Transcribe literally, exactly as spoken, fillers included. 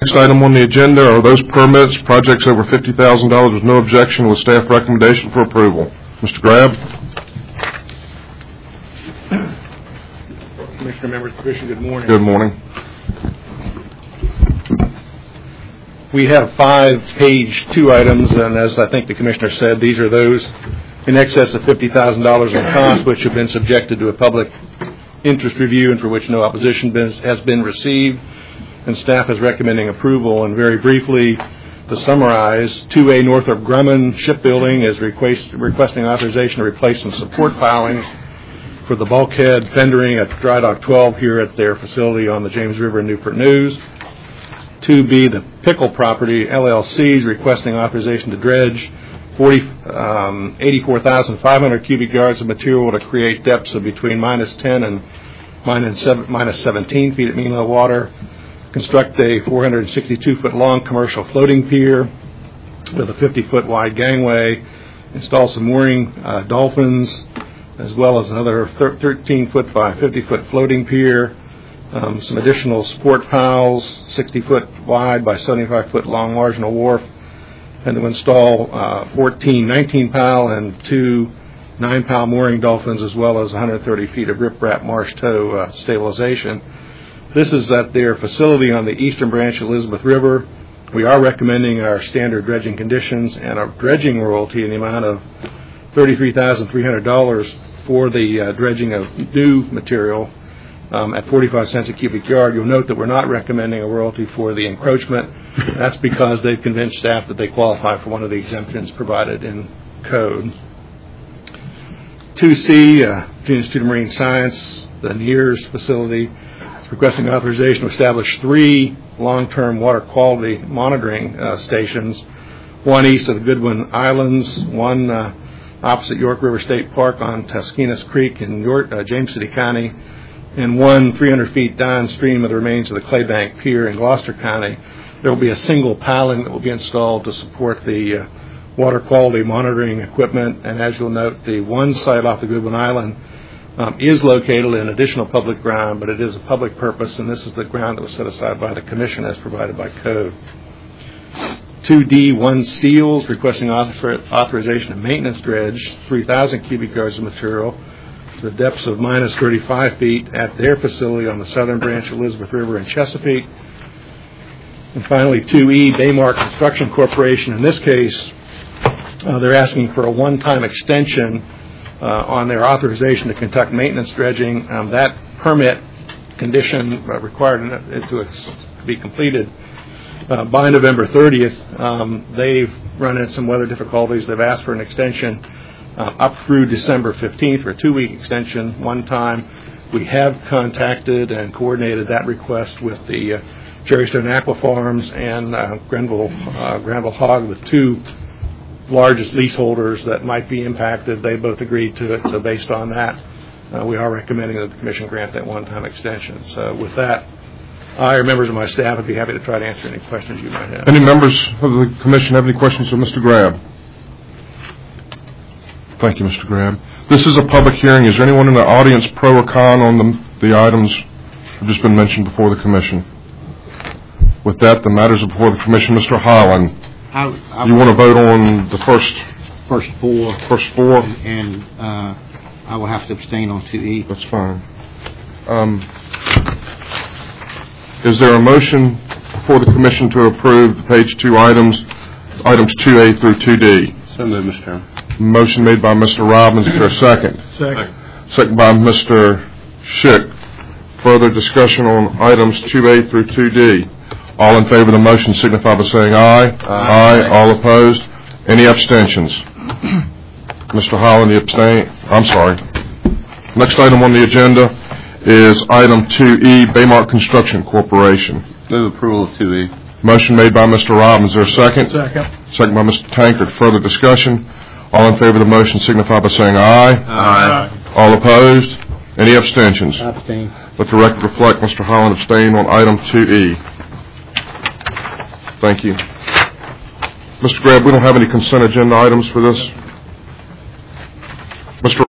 Next item on the agenda are those permits, projects over fifty thousand dollars with no objection, with staff recommendation for approval. Mister Grab. Commissioner, members of the Commission, good morning. Good morning. We have five page two items, and as I think the Commissioner said, these are those in excess of fifty thousand dollars in cost which have been subjected to a public interest review and for which no opposition been, has been received, and staff is recommending approval. And very briefly, to summarize, two A Northrop Grumman Shipbuilding is request, requesting authorization to replace some support pilings for the bulkhead fendering at Dry Dock twelve here at their facility on the James River in Newport News. two B, the Pickle Property L L C is requesting authorization to dredge um, eighty-four thousand five hundred cubic yards of material to create depths of between minus ten and minus, seven, minus seventeen feet at mean level water, construct a four hundred sixty-two foot long commercial floating pier with a fifty foot wide gangway, install some mooring uh, dolphins, as well as another thirteen foot by fifty foot floating pier, um, some additional support piles, sixty foot wide by seventy-five foot long marginal wharf, and to install uh, fourteen nineteen pile and two nine pile mooring dolphins, as well as one hundred thirty feet of riprap marsh tow uh, stabilization. This is at their facility on the eastern branch of Elizabeth River. We are recommending our standard dredging conditions and a dredging royalty in the amount of thirty-three thousand three hundred dollars for the uh, dredging of new material um, at forty-five cents a cubic yard. You'll note that we're not recommending a royalty for the encroachment. That's because they've convinced staff that they qualify for one of the exemptions provided in code. two C, uh, Virginia Institute of Marine Science, the N E A R S facility, requesting authorization to establish three long-term water quality monitoring uh, stations, one east of the Goodwin Islands, one uh, opposite York River State Park on Tasquenas Creek in York, uh, James City County, and one three hundred feet downstream of the remains of the Claybank Pier in Gloucester County. There will be a single piling that will be installed to support the uh, water quality monitoring equipment. And as you'll note, the one site off the Goodwin Island um, is located in additional public ground, but it is a public purpose, and this is the ground that was set aside by the Commission as provided by code. two D, one Seals, requesting author authorization of maintenance dredge, three thousand cubic yards of material to the depths of minus thirty-five feet at their facility on the southern branch of Elizabeth River in Chesapeake. And finally, two E, Baymark Construction Corporation. In this case, uh, they're asking for a one-time extension uh, on their authorization to conduct maintenance dredging. Um, that permit condition uh, required it to ex- be completed Uh, by November thirtieth. Um, they've run into some weather difficulties. They've asked for an extension uh, up through December fifteenth, for a two-week extension one time. We have contacted and coordinated that request with the uh, Cherrystone Aqua Farms and uh, Grenville, uh, Granville Hog, the two largest leaseholders that might be impacted. They both agreed to it, so based on that, uh, we are recommending that the Commission grant that one-time extension. So with that, I or members of my staff would be happy to try to answer any questions you might have. Any members of the Commission have any questions for Mister Grab? Thank you, Mister Grab. This is a public hearing. Is there anyone in the audience pro or con on the, the items that have just been mentioned before the Commission? With that, the matters are before the Commission. Mister Holland, I, I you want to vote on the first first four, first four? and uh, I will have to abstain on two E. That's fine. Um, Is there a motion for the Commission to approve the page two items, items two A through two D? So moved, Mister Chairman. Motion made by Mister Robbins. Is there a second? Second. Second by Mister Schick. Further discussion on items two A through two D. All in favor of the motion signify by saying aye. Aye. Aye. All opposed? Any abstentions? Mister Holland, you abstain? I'm sorry. Next item on the agenda is item two E, Baymark Construction Corporation. Move approval of two E. Motion made by Mister Robbins. Is there a second? Second. Second by Mister Tankard. Further discussion? All in favor of the motion signify by saying aye. Aye. All opposed? Any abstentions? Abstain. Let the record reflect Mister Holland abstained on item two E. Thank you. Mister Grab, we don't have any consent agenda items for this. Mister